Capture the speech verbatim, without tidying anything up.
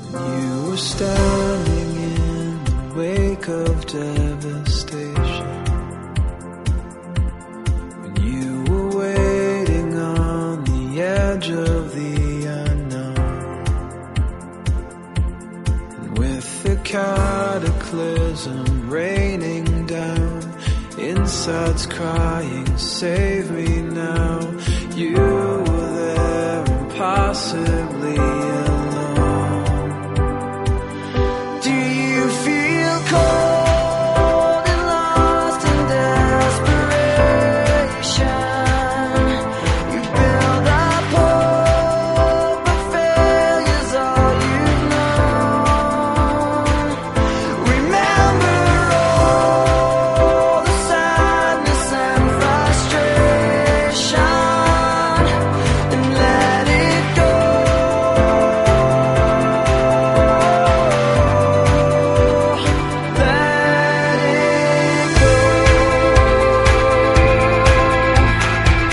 You were standing in the wake of devastation, when you were waiting on the edge of the unknown, and with the cataclysm raining down, insides crying, save me now. You were there, impossibly